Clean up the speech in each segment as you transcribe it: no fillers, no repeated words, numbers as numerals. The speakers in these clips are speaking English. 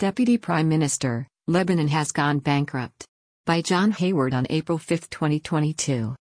Deputy Prime Minister, Lebanon has gone bankrupt. By John Hayward on April 5, 2022.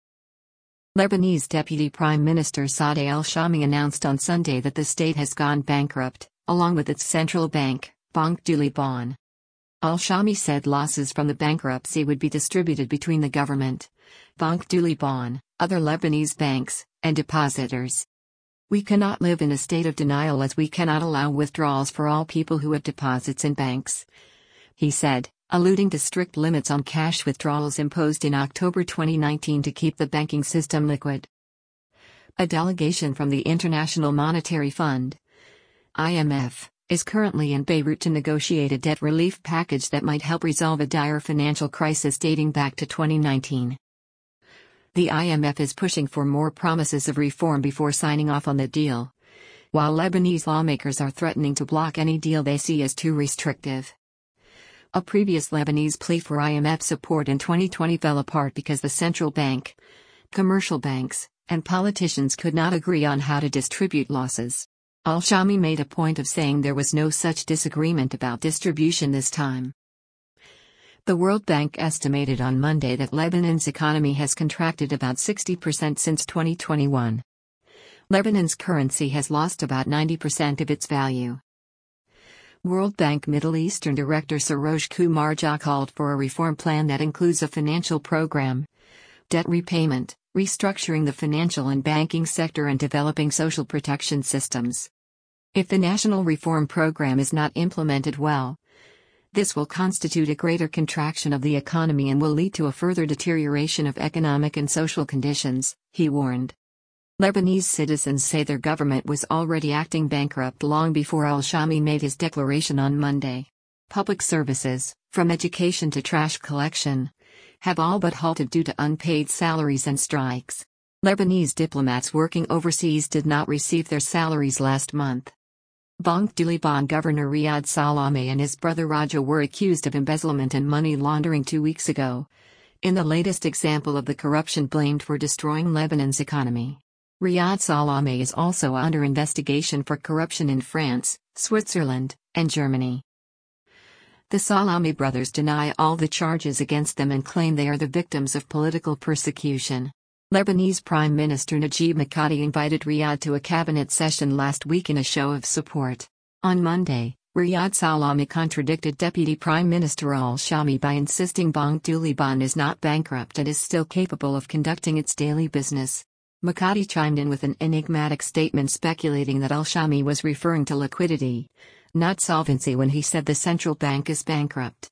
Lebanese Deputy Prime Minister Saadeh Al-Shami announced on Sunday that the state has gone bankrupt, along with its central bank, Banque du Liban. Al-Shami said losses from the bankruptcy would be distributed between the government, Banque du Liban, other Lebanese banks, and depositors. We cannot live in a state of denial as we cannot allow withdrawals for all people who have deposits in banks, he said, alluding to strict limits on cash withdrawals imposed in October 2019 to keep the banking system liquid. A delegation from the International Monetary Fund, IMF, is currently in Beirut to negotiate a debt relief package that might help resolve a dire financial crisis dating back to 2019. The IMF is pushing for more promises of reform before signing off on the deal, while Lebanese lawmakers are threatening to block any deal they see as too restrictive. A previous Lebanese plea for IMF support in 2020 fell apart because the central bank, commercial banks, and politicians could not agree on how to distribute losses. Al-Shami made a point of saying there was no such disagreement about distribution this time. The World Bank estimated on Monday that Lebanon's economy has contracted about 60% since 2021. Lebanon's currency has lost about 90% of its value. World Bank Middle Eastern Director Saroj Kumar Jha called for a reform plan that includes a financial program, debt repayment, restructuring the financial and banking sector, and developing social protection systems. If the national reform program is not implemented well, this will constitute a greater contraction of the economy and will lead to a further deterioration of economic and social conditions, he warned. Lebanese citizens say their government was already acting bankrupt long before Al-Shami made his declaration on Monday. Public services, from education to trash collection, have all but halted due to unpaid salaries and strikes. Lebanese diplomats working overseas did not receive their salaries last month. Banque du Liban Governor Riyad Salameh and his brother Raja were accused of embezzlement and money laundering 2 weeks ago, in the latest example of the corruption blamed for destroying Lebanon's economy. Riyad Salameh is also under investigation for corruption in France, Switzerland, and Germany. The Salameh brothers deny all the charges against them and claim they are the victims of political persecution. Lebanese Prime Minister Najib Mikati invited Riyad to a cabinet session last week in a show of support. On Monday, Riyad Salameh contradicted Deputy Prime Minister Al-Shami by insisting Banque du Liban is not bankrupt and is still capable of conducting its daily business. Mikati chimed in with an enigmatic statement speculating that Al-Shami was referring to liquidity, not solvency, when he said the central bank is bankrupt.